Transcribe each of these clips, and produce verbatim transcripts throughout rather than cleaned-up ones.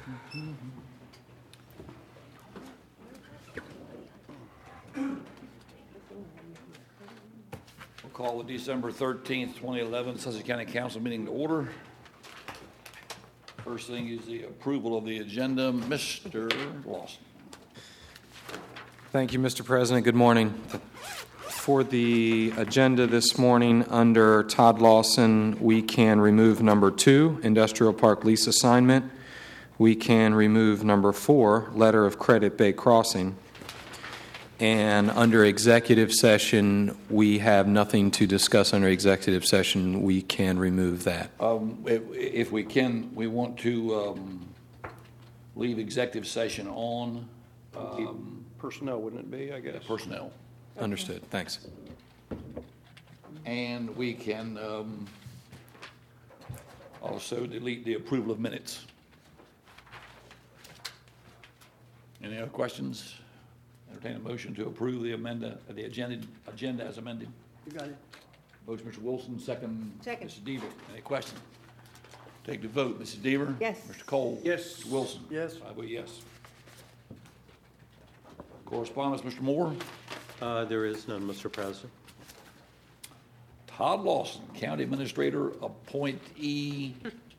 We'll call the December thirteenth, twenty eleven Sussex County Council meeting to order. First thing is the approval of the agenda. Mister Lawson. Thank you, Mister President. Good morning. For the agenda this morning, under Todd Lawson, we can remove number two, Industrial Park lease assignment. We can remove number four, letter of credit Bay Crossing. And under executive session, we have nothing to discuss under executive session. We can remove that. Um, if, if we can, we want to um, leave executive session on. Um, Personnel, wouldn't it be, I guess? Personnel. Understood. Thanks. And we can um, also delete the approval of minutes. Any other questions? Entertain a motion to approve the amenda, the agenda, agenda as amended. You got it. Motion, Mister Wilson, second, Second. Missus Deaver. Any questions? Take the vote. Missus Deaver? Yes. Mister Cole? Yes. Mister Wilson? Yes. I vote yes. Correspondence, Mister Moore? Uh, there is none, Mister President. Todd Lawson, County Administrator, appointee.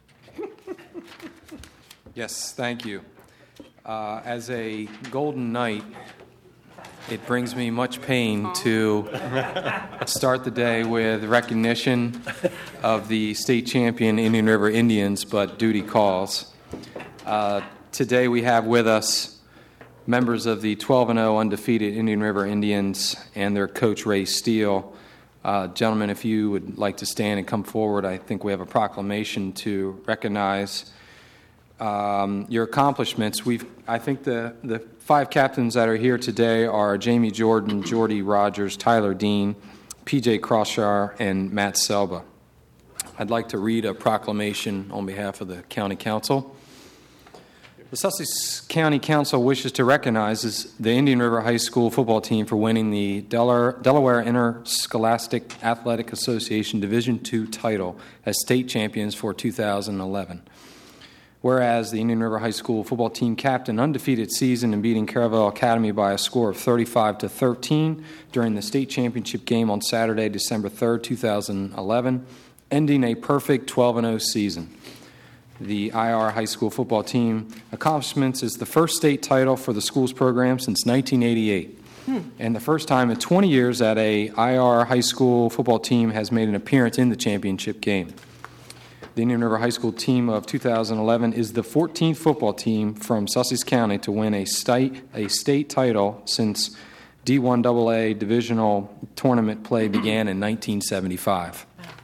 Yes, thank you. Uh, as a Golden Knight, it brings me much pain to start the day with recognition of the state champion Indian River Indians, but duty calls. Uh, today we have with us members of the twelve and oh undefeated Indian River Indians and their coach, Ray Steele. Uh, gentlemen, if you would like to stand and come forward, I think we have a proclamation to recognize um, your accomplishments. We've, I think the, the five captains that are here today are Jamie Jordan, Jordy Rogers, Tyler Dean, P J Crosshire, and Matt Selba. I'd like to read a proclamation on behalf of the County Council. The Sussex County Council wishes to recognize the Indian River High School football team for winning the Delaware, Delaware Interscholastic Athletic Association Division two title as state champions for two thousand eleven. Whereas the Indian River High School football team capped an undefeated season in beating Caravel Academy by a score of thirty-five to thirteen during the state championship game on Saturday, December third, two thousand eleven, ending a perfect twelve and oh season. The I R High School football team accomplishments is the first state title for the school's program since nineteen eighty-eight, hmm. and the first time in twenty years that a I R High School football team has made an appearance in the championship game. The Indian River High School team of two thousand eleven is the fourteenth football team from Sussex County to win a state, a state title since D one double A divisional tournament play began in nineteen seventy-five.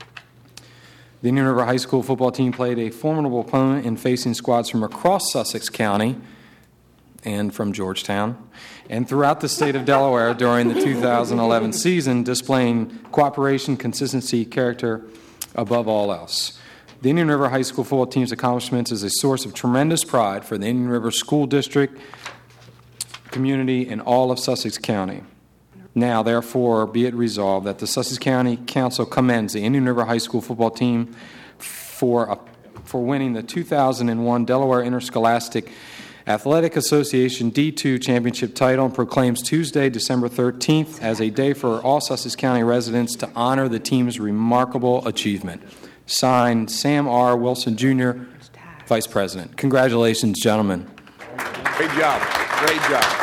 The Indian River High School football team played a formidable opponent in facing squads from across Sussex County and from Georgetown and throughout the state of Delaware during the two thousand eleven season, displaying cooperation, consistency, character above all else. The Indian River High School football team's accomplishments is a source of tremendous pride for the Indian River School District, community, and all of Sussex County. Now, therefore, be it resolved that the Sussex County Council commends the Indian River High School football team for a, for winning the two thousand one Delaware Interscholastic Athletic Association D two championship title and proclaims Tuesday, December thirteenth, as a day for all Sussex County residents to honor the team's remarkable achievement. Signed, Sam R. Wilson, Junior, Vice President. Congratulations, gentlemen. Great job. Great job.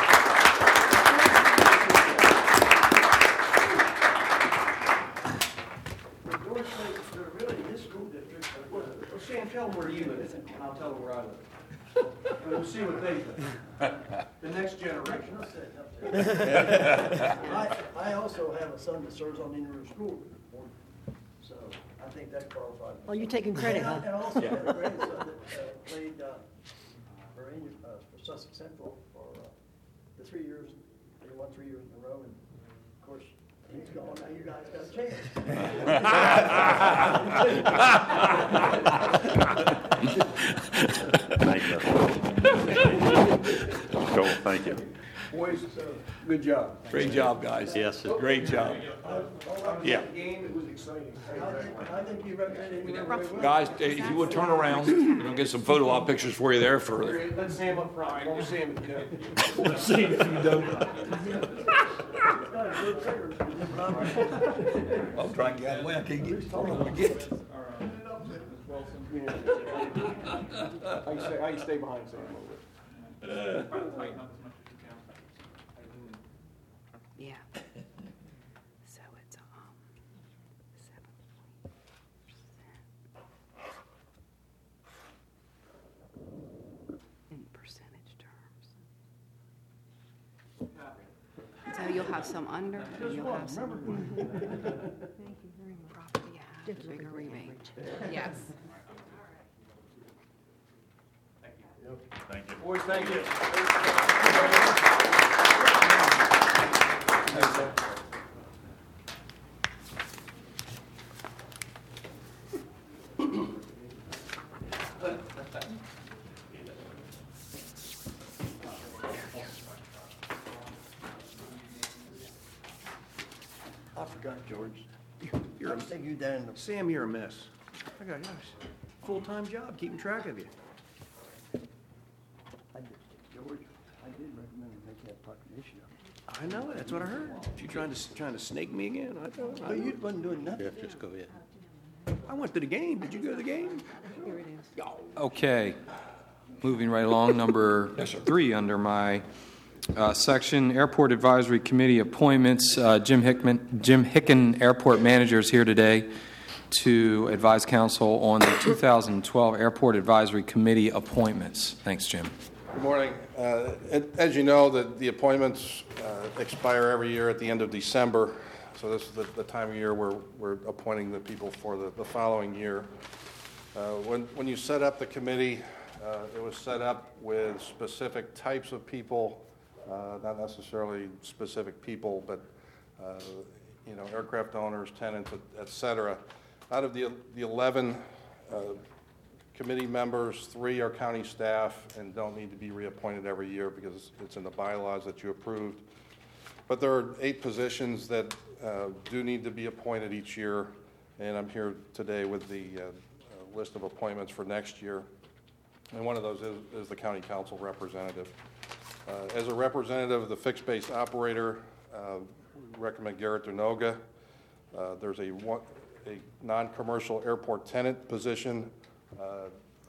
I'll tell them where I live. And we'll see what they think. The next generation. I, I also have a son that serves on the Indian River School Board, so I think that qualifies. Oh, you're taking credit, huh? And, and also have a grandson that uh, played uh, for, Indian, uh, for Sussex Central for uh, the three years. They won three years in a row, and of course he's gone. Now you guys got a chance. Thank you. Cool, thank you. Boys, good job. Great job, guys. Yes, it- Great job. Yeah. Game, it was exciting. I think, I think you represented me very well. Guys, if you would turn around, we're gonna get some photo op pictures for you there further. Let's see him up front. Won't see him if you don't. We'll see him if you don't. I'm trying to get out of the way, I can't get, hold on, I get it. I can stay, I can stay behind Sam a little bit. Yeah. So it's, um, seven percent in percentage terms. So you'll have some under, and you'll have some. Thank you very much. Property have the bigger rebate. Yes. Boys, thank you. I forgot, George. You're I'll a, take you down the Sam, you're a mess. I got a full-time job, keeping track of you. I did, George, I did recommend you make that proclamation. I know, that's what I heard. You trying to, trying to snake me again? I don't, I But you don't- wasn't doing nothing. Jeff, just go ahead. I went to the game. Did you go to the game? Here it is. Okay, moving right along, number three under my uh, section, Airport Advisory Committee appointments. Uh, Jim Hickman, Jim Hicken, Airport Manager, is here today to advise council on the two thousand twelve Airport Advisory Committee appointments. Thanks, Jim. Good morning. Uh, it- As you know, the the appointments uh, expire every year at the end of December, so this is the the time of year where we're appointing the people for the the following year. Uh, When when you set up the committee, uh, it was set up with specific types of people, uh, not necessarily specific people, but, uh, you know, aircraft owners, tenants, et- et cetera. Out of the the eleven uh, committee members, three are county staff and don't need to be reappointed every year because it's in the bylaws that you approved. But there are eight positions that uh, do need to be appointed each year, and I'm here today with the uh, uh, list of appointments for next year. And one of those is, is the county council representative. Uh, As a representative of the fixed base operator, uh, we recommend Garrett Denoga. Uh, There's a one, a non-commercial airport tenant position. Uh,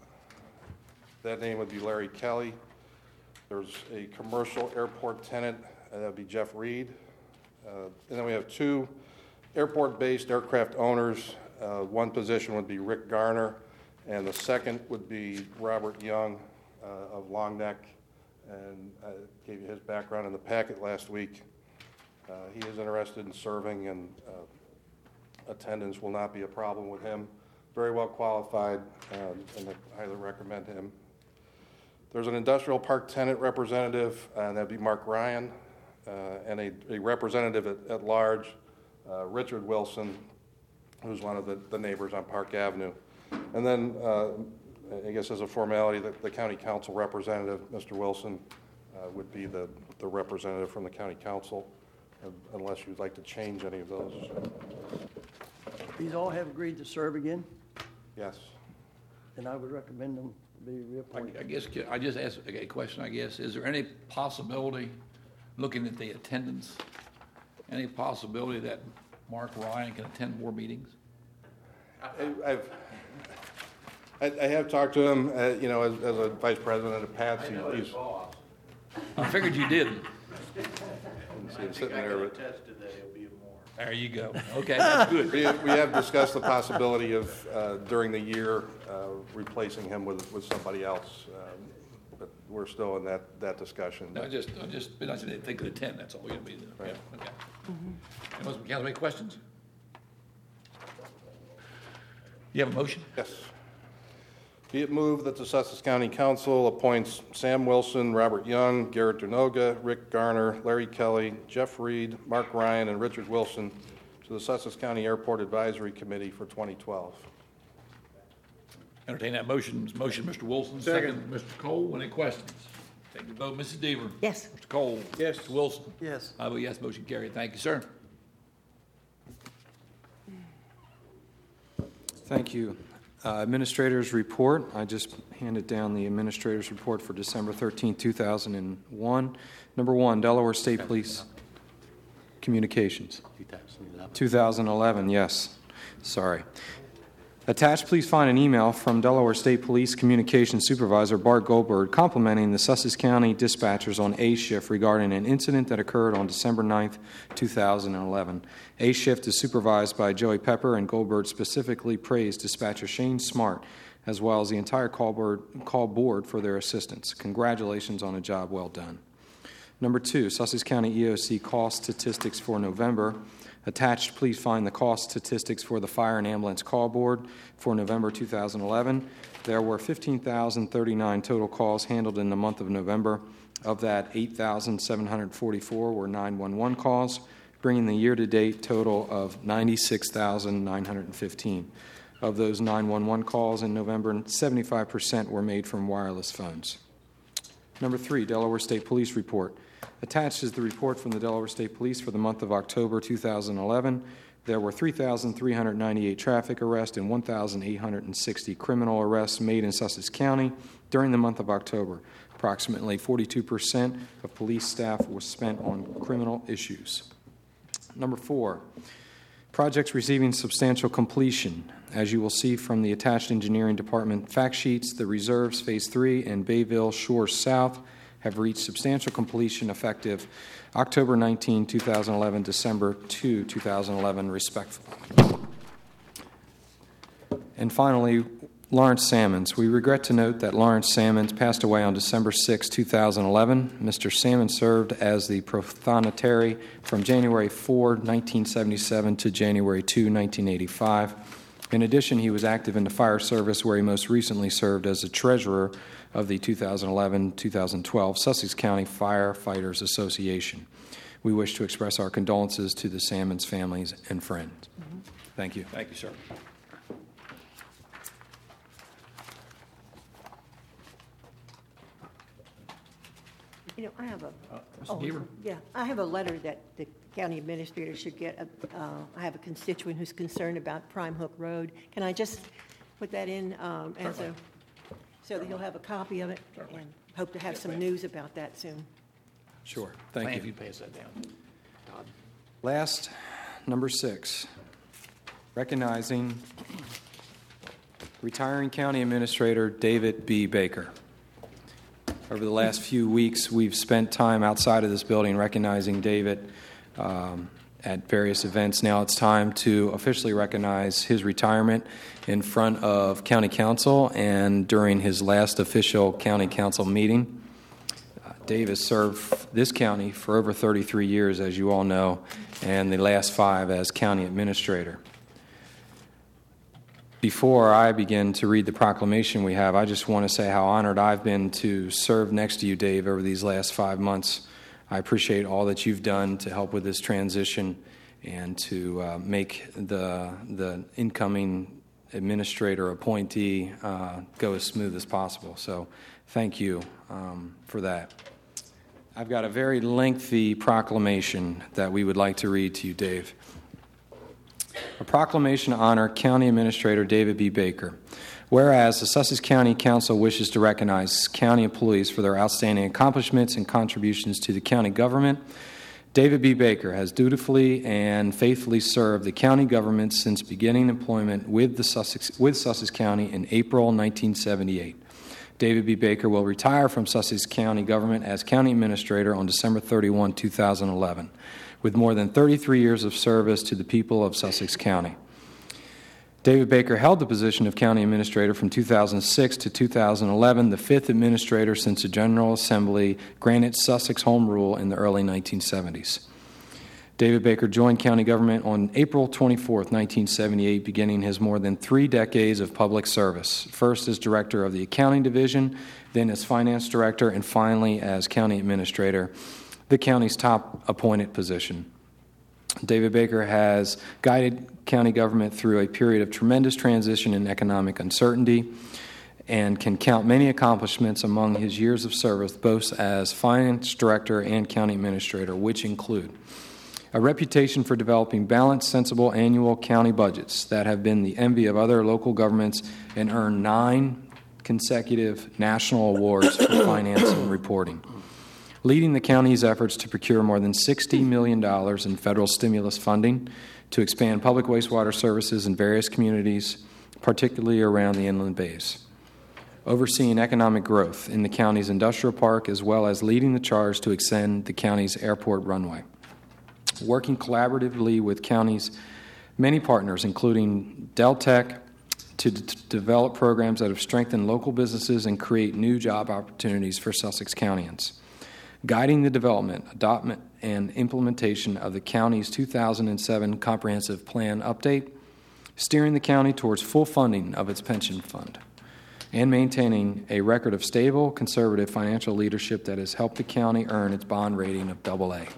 That name would be Larry Kelly. There's a commercial airport tenant, and that'd be Jeff Reed. Uh, And then we have two airport-based aircraft owners. Uh, One position would be Rick Garner, and the second would be Robert Young uh, of Long Neck. And I gave you his background in the packet last week. Uh, He is interested in serving, and uh, attendance will not be a problem with him. Very well qualified, um, and I highly recommend him. There's an industrial park tenant representative, and that'd be Mark Ryan, uh, and a, a representative at, at large, uh, Richard Wilson, who's one of the, the neighbors on Park Avenue. And then, uh, I guess as a formality, the, the county council representative, Mister Wilson, uh, would be the, the representative from the county council, uh, unless you'd like to change any of those. These all have agreed to serve again, Yes. and I would recommend them be I reappointed. I guess, I just asked a question, I guess. Is there any possibility, looking at the attendance, any possibility that Mark Ryan can attend more meetings? I- I've, I I have talked to him, uh, you know, as, as a vice president of Pat's. He's, he's I figured you did. see him sitting there, but There you go. Okay, that's good. we, we have discussed the possibility of, uh, during the year, uh, replacing him with, with somebody else. Um, But we're still in that, that discussion. No, I just, I just, I said if they could attend, that's all we gotta be, yeah, okay. Anyone from council, any questions? You have a motion? Yes. Be it moved that the Sussex County Council appoints Sam Wilson, Robert Young, Garrett Denoga, Rick Garner, Larry Kelly, Jeff Reed, Mark Ryan, and Richard Wilson to the Sussex County Airport Advisory Committee for twenty twelve. Entertain that motion. Motion, Mister Wilson, second, Mister Cole. Any questions? Take the vote. Missus Deaver? Yes. Mister Cole? Yes. Mister Wilson? Yes. I vote yes, motion carried. Thank you, sir. Thank you. Uh, Administrator's report. I just handed down the Administrator's report for December thirteenth, two thousand one. Number one, Delaware State Police Communications. two thousand eleven, yes. Sorry. Attached, please find an email from Delaware State Police Communications Supervisor Bart Goldberg complimenting the Sussex County dispatchers on A Shift regarding an incident that occurred on December ninth, two thousand eleven. A Shift is supervised by Joey Pepper, and Goldberg specifically praised dispatcher Shane Smart as well as the entire call board, call board for their assistance. Congratulations on a job well done. Number two, Sussex County E O C cost statistics for November. Attached, please find the cost statistics for the Fire and Ambulance Call Board for November two thousand eleven. There were fifteen thousand thirty-nine total calls handled in the month of November. Of that, eight thousand seven hundred forty-four were nine one one calls, bringing the year-to-date total of ninety-six thousand nine hundred fifteen. Of those nine one one calls in November, seventy-five percent were made from wireless phones. Number three, Delaware State Police Report. Attached is the report from the Delaware State Police for the month of October two thousand eleven. There were three thousand three hundred ninety-eight traffic arrests and one thousand eight hundred sixty criminal arrests made in Sussex County during the month of October. Approximately forty-two percent of police staff was spent on criminal issues. Number four, projects receiving substantial completion. As you will see from the attached engineering department fact sheets, the Reserves Phase three and Bayville Shores South have reached substantial completion effective October nineteenth, two thousand eleven, December second, two thousand eleven, respectively. And finally, Lawrence Salmons. We regret to note that Lawrence Salmons passed away on December sixth, two thousand eleven. Mister Salmons served as the prothonotary from January fourth, nineteen seventy-seven to January second, nineteen eighty-five. In addition, he was active in the fire service, where he most recently served as the treasurer of the two thousand eleven two thousand twelve Sussex County Firefighters Association. We wish to express our condolences to the Salmons families and friends. Mm-hmm. Thank you. Thank you, sir. You know, I have a, Uh, Mister oh, Deaver? yeah, I have a letter that the county administrator should get. Uh, I have a constituent who's concerned about Prime Hook Road. Can I just put that in um, as a, so that he'll have a copy of it? Certainly. And hope to have Yes, some ma'am. news about that soon. Sure. Thank Thank you. you. Pass that down. Todd. Last, number six, recognizing retiring County Administrator David B. Baker. Over the last few weeks, we've spent time outside of this building recognizing David um, at various events. Now it's time to officially recognize his retirement in front of County Council and during his last official County Council meeting. Uh, Dave has served this county for over thirty-three years, as you all know, and the last five as County Administrator. Before I begin to read the proclamation we have, I just want to say how honored I've been to serve next to you, Dave, over these last five months. I appreciate all that you've done to help with this transition and to uh, make the the incoming administrator appointee uh, go as smooth as possible. So thank you um, for that. I've got a very lengthy proclamation that we would like to read to you, Dave. A proclamation to honor County Administrator David B. Baker. Whereas the Sussex County Council wishes to recognize county employees for their outstanding accomplishments and contributions to the county government, David B. Baker has dutifully and faithfully served the county government since beginning employment with, the Sussex, with Sussex County in April nineteen seventy-eight. David B. Baker will retire from Sussex County government as County Administrator on December thirty-first, two thousand eleven. With more than thirty-three years of service to the people of Sussex County. David Baker held the position of County Administrator from two thousand six to two thousand eleven, the fifth administrator since the General Assembly granted Sussex Home Rule in the early nineteen seventies. David Baker joined county government on April twenty-fourth, nineteen seventy-eight, beginning his more than three decades of public service, first as Director of the Accounting Division, then as Finance Director, and finally as County Administrator, the county's top appointed position. David Baker has guided county government through a period of tremendous transition and economic uncertainty and can count many accomplishments among his years of service, both as finance director and county administrator, which include a reputation for developing balanced, sensible annual county budgets that have been the envy of other local governments and earned nine consecutive national awards for finance and reporting, leading the county's efforts to procure more than sixty million dollars in federal stimulus funding to expand public wastewater services in various communities, particularly around the inland bays, overseeing economic growth in the county's industrial park, as well as leading the charge to extend the county's airport runway, working collaboratively with county's many partners, including Deltec, to d- develop programs that have strengthened local businesses and create new job opportunities for Sussex Countyans, guiding the development, adoption, and implementation of the county's two thousand seven Comprehensive Plan update, steering the county towards full funding of its pension fund, and maintaining a record of stable, conservative financial leadership that has helped the county earn its bond rating of double A.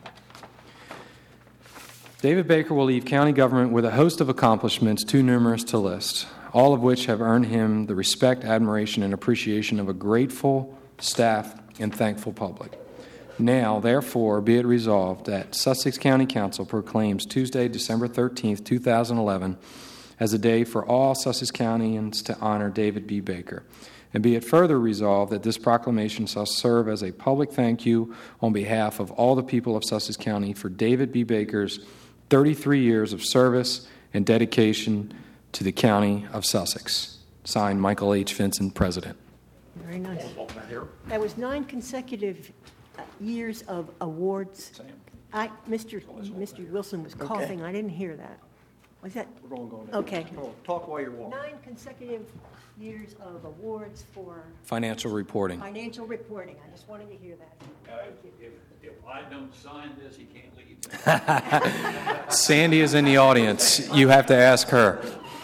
David Baker will leave county government with a host of accomplishments too numerous to list, all of which have earned him the respect, admiration, and appreciation of a grateful staff and thankful public. Now, therefore, be it resolved that Sussex County Council proclaims Tuesday, December thirteenth, two thousand eleven, as a day for all Sussex Countyans to honor David B. Baker. And be it further resolved that this proclamation shall serve as a public thank you on behalf of all the people of Sussex County for David B. Baker's thirty-three years of service and dedication to the County of Sussex. Signed, Michael H. Vincent, President. Very nice. That was nine consecutive uh, years of awards. I, Mister Mister Wilson was coughing. I didn't hear that. Was that? We're all going. Okay. Talk while you're walking. Nine consecutive years of awards for Financial reporting. financial reporting. I just wanted to hear that. If, if I don't sign this, he can't leave. Sandy is in the audience. You have to ask her.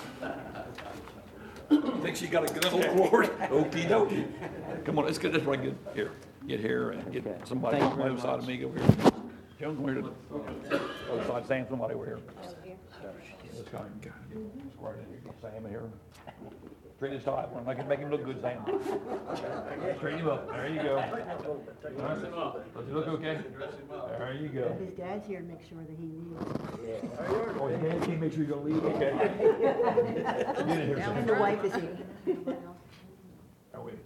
You think she got a good old award? Okey dokey. Come on, let's get this right good. Here, get here and get somebody on the other side of me over here. Joan, come here to the other side. Sam, somebody over here. This guy. Right in here. Sam in here. Straight his tie. Make him, make him look good, Sam. Straighten him up. There you go. Dress him up. Does he look okay? There you go. His dad's here to make sure that he leaves. Oh, his dad can't make sure you're gonna leave? Okay. Get in here, Sam. And the wife is here. Oh, wait.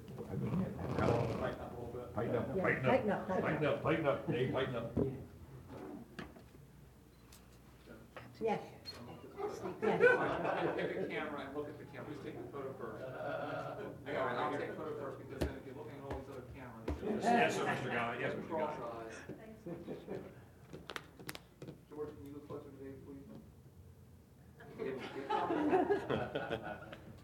Tighten up, Yeah, tighten tighten up, up, tighten tighten up, tighten up, Dave, tighten up. Yes. Look Yes. at the camera and look at the camera. Who's taking the photo first? All right, I'll take the photo first because then if you're looking at all these other cameras. Yes, sir, Mister Guy, yes, Mister Cross Guy. eyes. George, can you look closer to Dave, please? Get- get-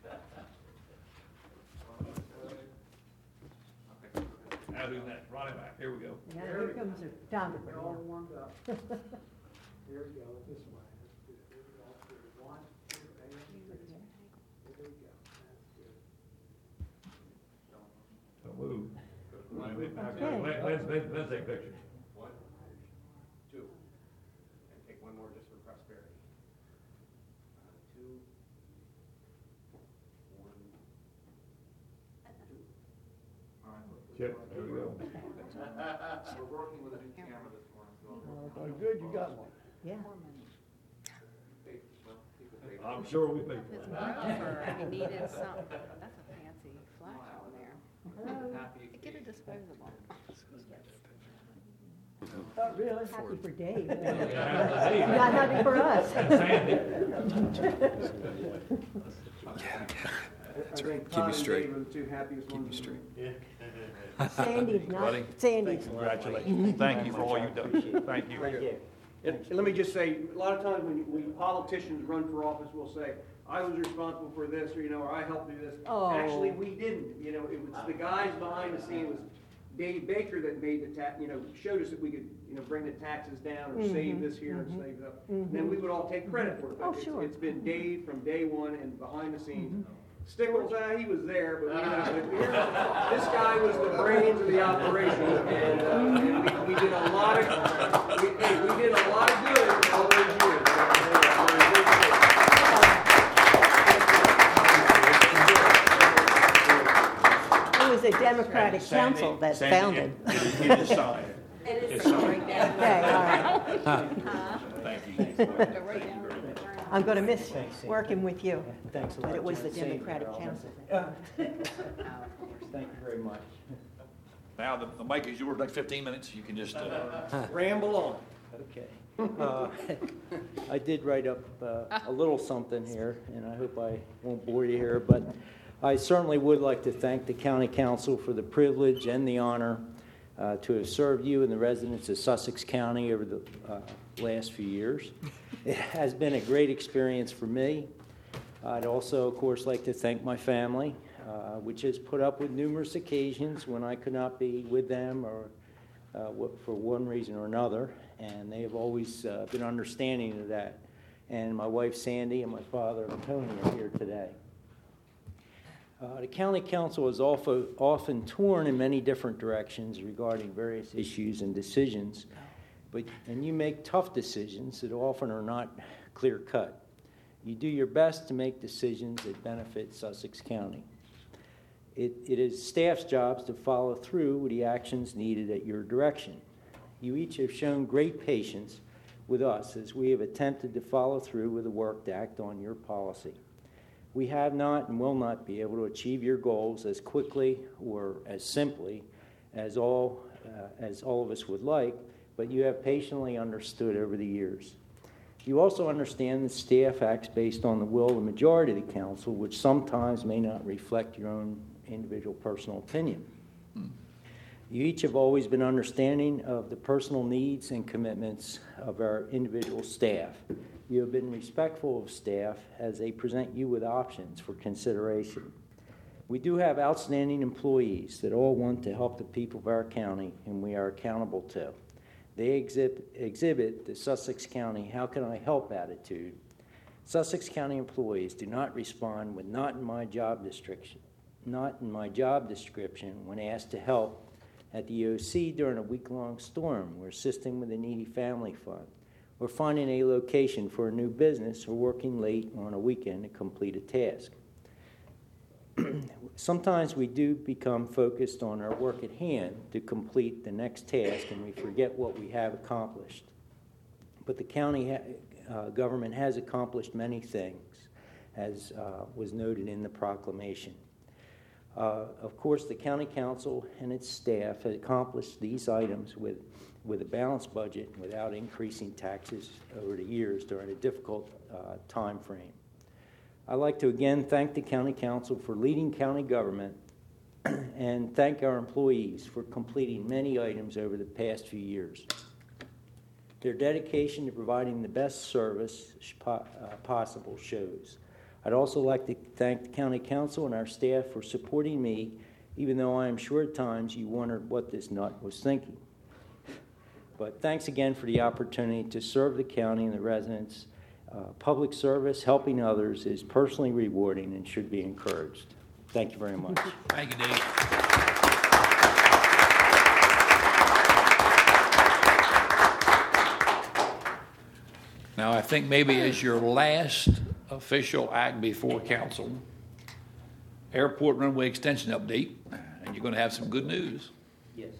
Now do that, right back, here we go. Now here comes the time. We're all warmed up. Here we go, this way. That's good. Here we go. Here, one, two, eight, six. There we go. That's good. So move. Okay. Let- Let's, let's, let's take pictures. One, two. And take one more just for prosperity. Uh, Two. One. Two. All right, look. Chip, there we go. We're working with a new camera this morning, so. Oh, good, you got one. Yeah. Well, people take- I'm sure we think. His photographer, he needed some, that's a fancy flash on there. Happy. Get a disposable. Oh, really? Happy for Dave. Hey, Not happy for us. Sandy. That's right. Keep you straight. Dave are the two happiest ones. Keep you straight. Sandy's not, Buddy. Sandy's. Congratulations. Thank you for all you've done. Thank you. Thank you. And and let me just say, a lot of times when, when politicians run for office, will say, I was responsible for this, or, you know, or I helped do this. Oh. Actually, we didn't, you know, it was the guys behind the scene, it was Dave Baker that made the ta, you know, showed us that we could, you know, bring the taxes down or save this here and save that. Then we would all take credit for it. But Oh, it's- sure. It's been Dave from day one and behind the scenes. Stickles, ah, he was there, but, you know, but here- this guy was the brains of the operation, and, uh, and we, we did a lot of, we, hey, we did a lot of good all those years. was a Democratic council that found it. It is signed. It's signed. Okay, all right. Thank you. I'm going to miss working with you. Thanks a lot. But it was the Jen. Same Democratic here, council. Thank you very much. Now, the, the mic is yours, like fifteen minutes. You can just, uh, Ramble on. Okay. Uh, I did write up uh, a little something here, and I hope I won't bore you here, but I certainly would like to thank the county council for the privilege and the honor uh, to have served you and the residents of Sussex County over the uh, last few years. It has been a great experience for me. I'd also, of course, like to thank my family, uh, which has put up with numerous occasions when I could not be with them or uh, for one reason or another, and they have always uh, been understanding of that. And my wife Sandy and my father Tony are here today. Uh, the county council is also often torn in many different directions regarding various issues and decisions, but and you make tough decisions that often are not clear-cut. You do your best to make decisions that benefit Sussex County. It, it is staff's jobs to follow through with the actions needed at your direction. You each have shown great patience with us as we have attempted to follow through with the work to act on your policy. We have not and will not be able to achieve your goals as quickly or as simply as all, uh, as all of us would like, but you have patiently understood over the years. You also understand that staff acts based on the will of the majority of the council, which sometimes may not reflect your own individual personal opinion. Hmm. You each have always been understanding of the personal needs and commitments of our individual staff. You have been respectful of staff as they present you with options for consideration. We do have outstanding employees that all want to help the people of our county, and we are accountable to. They exhibit, exhibit the Sussex County how can I help attitude. Sussex County employees do not respond with not in my job description, not in my job description when asked to help at the O C during a week-long storm or assisting with a needy family fund, or finding a location for a new business, or working late on a weekend to complete a task. Sometimes we do become focused on our work at hand to complete the next task, and we forget what we have accomplished. But the county ha- uh, government has accomplished many things, as uh, was noted in the proclamation. Uh, of course, the county council and its staff have accomplished these items with, with a balanced budget without increasing taxes over the years during a difficult uh, time frame. I'd like to again thank the county council for leading county government and thank our employees for completing many items over the past few years. Their dedication to providing the best service po- uh, possible shows. I'd also like to thank the county council and our staff for supporting me, even though I am sure at times you wondered what this nut was thinking. But thanks again for the opportunity to serve the county and the residents. Uh, public service, helping others, is personally rewarding and should be encouraged. Thank you very much. Thank you, Dave. Now, I think maybe as your last official act before council, airport runway extension update, and you're going to have some good news. Yes.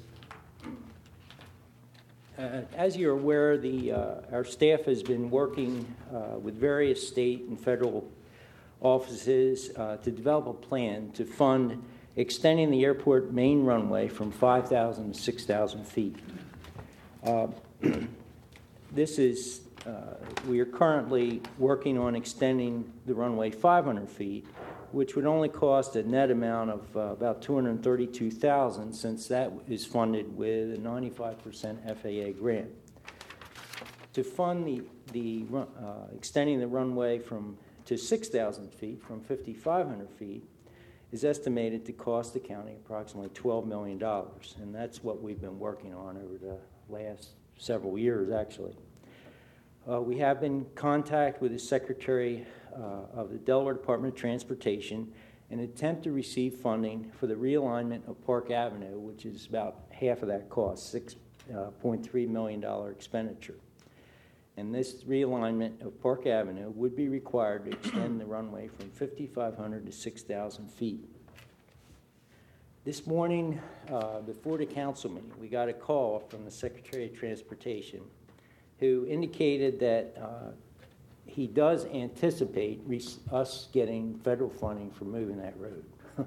Uh, as you're aware, the uh, our staff has been working uh, with various state and federal offices uh, to develop a plan to fund extending the airport main runway from five thousand to six thousand feet. Uh, this is, uh, we are currently working on extending the runway five hundred feet, which would only cost a net amount of uh, about two hundred thirty-two thousand dollars, since that is funded with a ninety-five percent F A A grant. To fund the, the uh, extending the runway from to six thousand feet from five thousand five hundred feet is estimated to cost the county approximately twelve million dollars, and that's what we've been working on over the last several years, actually. Uh, we have been in contact with the Secretary uh, of the Delaware Department of Transportation in an attempt to receive funding for the realignment of Park Avenue, which is about half of that cost, six point three million dollars expenditure. And this realignment of Park Avenue would be required to extend the runway from five thousand five hundred to six thousand feet. This morning, uh, before the council meeting, we got a call from the Secretary of Transportation who indicated that uh, he does anticipate re- us getting federal funding for moving that road.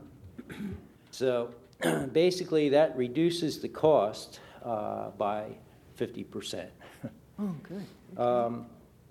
So basically, that reduces the cost uh, by fifty percent. Oh, good. Um,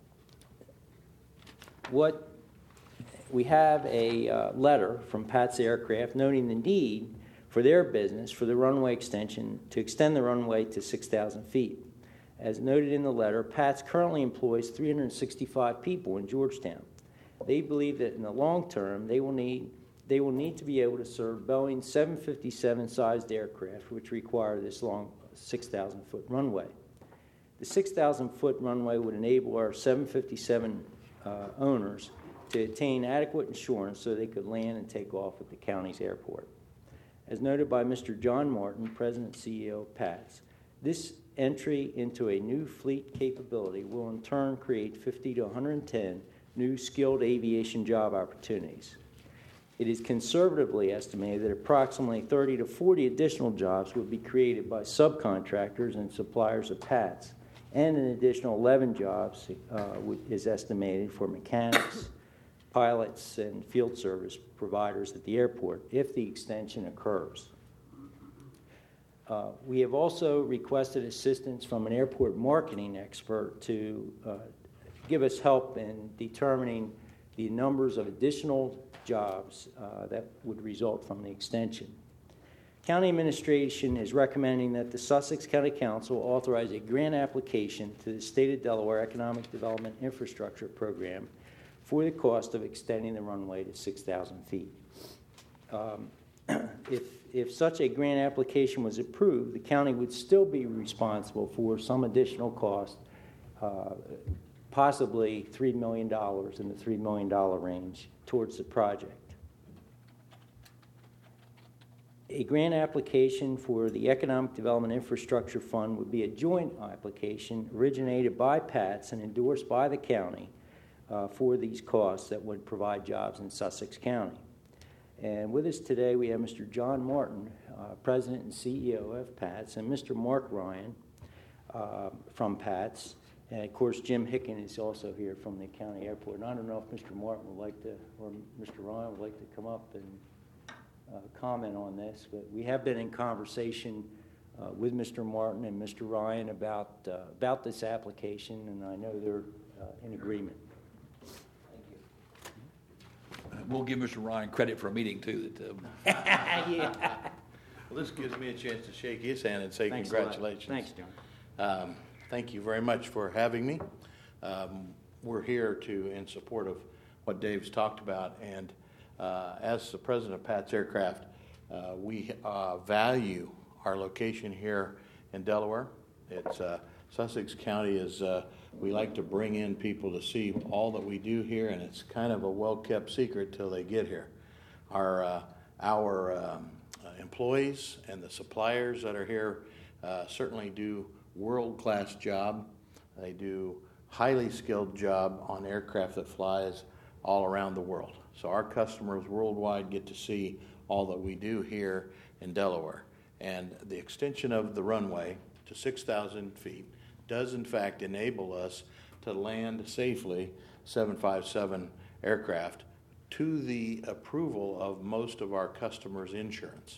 what we have a uh, letter from Pat's Aircraft noting the need for their business for the runway extension to extend the runway to six thousand feet. As noted in the letter, Pat's currently employs three hundred sixty-five people in Georgetown. They believe that in the long term, they will need they will need to be able to serve Boeing seven fifty-seven sized aircraft, which require this long six thousand foot runway. The six thousand foot runway would enable our seven fifty-seven uh, owners to attain adequate insurance so they could land and take off at the county's airport. As noted by Mister John Martin, President and C E O of Pat's, this entry into a new fleet capability will in turn create fifty to one hundred ten new skilled aviation job opportunities. It is conservatively estimated that approximately thirty to forty additional jobs would be created by subcontractors and suppliers of Pat's, and an additional eleven jobs uh, is estimated for mechanics, pilots, and field service providers at the airport if the extension occurs. Uh, we have also requested assistance from an airport marketing expert to uh, give us help in determining the numbers of additional jobs uh, that would result from the extension. County administration is recommending that the Sussex County Council authorize a grant application to the State of Delaware Economic Development Infrastructure Program for the cost of extending the runway to six thousand feet. Um, if, if such a grant application was approved, the county would still be responsible for some additional cost, uh, possibly three million dollars, in the three million dollars range, towards the project. A grant application for the Economic Development Infrastructure Fund would be a joint application originated by Pat's and endorsed by the county uh, for these costs that would provide jobs in Sussex County. And with us today, we have Mister John Martin, uh, President and C E O of Pat's, and Mister Mark Ryan uh, from Pat's. And of course, Jim Hicken is also here from the county airport. And I don't know if Mister Martin would like to, or Mister Ryan would like to come up and uh, comment on this, but we have been in conversation uh, with Mister Martin and Mister Ryan about uh, about this application, and I know they're uh, in agreement. Thank you. We'll give Mister Ryan credit for a meeting too. That, um, Yeah. Well, this gives me a chance to shake his hand and say Thanks a lot. congratulations. Thanks, John. Um, thank you very much for having me. Um, we're here to in support of what Dave's talked about, and uh, as the president of Pat's Aircraft, uh, we uh, value our location here in Delaware. It's uh, Sussex County is uh, we like to bring in people to see all that we do here, and it's kind of a well-kept secret till they get here. Our uh, our um, employees and the suppliers that are here uh, certainly do world-class job. They do highly skilled job on aircraft that flies all around the world. So our customers worldwide get to see all that we do here in Delaware. And the extension of the runway to six thousand feet does in fact enable us to land safely seven fifty-seven aircraft to the approval of most of our customers' insurance.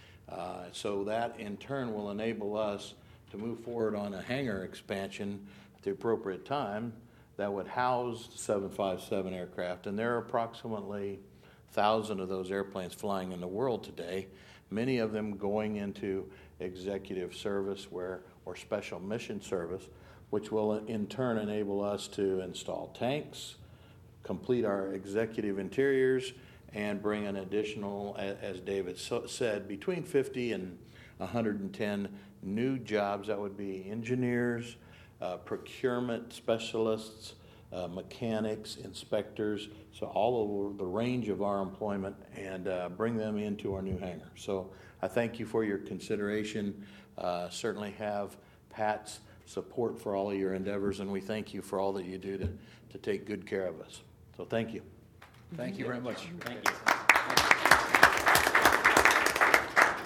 Uh, so that in turn will enable us to move forward on a hangar expansion at the appropriate time that would house the seven fifty-seven aircraft. And there are approximately one thousand of those airplanes flying in the world today, many of them going into executive service where or special mission service, which will in turn enable us to install tanks, complete our executive interiors, and bring an additional, as David said, between fifty and one hundred ten new jobs. That would be engineers, uh, procurement specialists, uh, mechanics, inspectors, so all over the range of our employment, and uh, bring them into our new hangar. So I thank you for your consideration. Uh, certainly have Pat's support for all of your endeavors, and we thank you for all that you do to, to take good care of us. So thank you. Thank you very much. Thank you.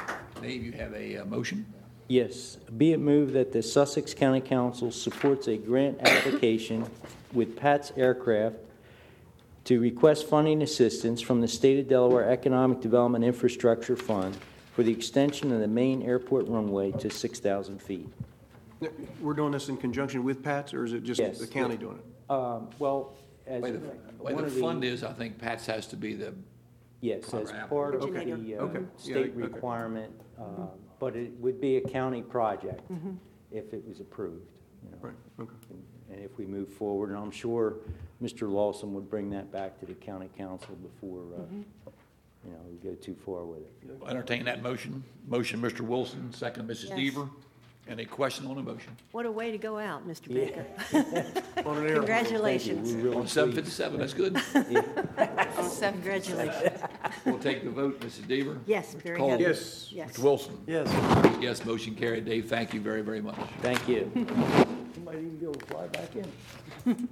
Dave, you have a uh, motion? Yes. Be it moved that the Sussex County Council supports a grant application with Pat's Aircraft to request funding assistance from the State of Delaware Economic Development Infrastructure Fund for the extension of the main airport runway to six thousand feet. We're doing this in conjunction with Pat's, or is it just Yes. the county doing it? Um, Well, as The way the, the way one the of the- fund is, I think Pat's has to be the, Yes, as Proper part of the Originator. uh, Okay. Yeah, state okay. requirement, uh, but it would be a county project if it was approved. you know. Right, okay. And if we move forward, and I'm sure Mister Lawson would bring that back to the county council before, uh, you know, we go too far with it. entertain that motion. Motion, Mister Wilson, second, Missus Yes. Deaver. Any question on the motion? What a way to go out, Mister Baker. On an air. Congratulations. We're really On seven pleased. fifty-seven, that's good. Congratulations. We'll take the vote, Missus Deaver. Yes, very Cole. happy. Yes. Yes. Mister Wilson. Yes. Yes, motion carried. Dave, thank you very, very much. Thank you. You might even be able to fly back in.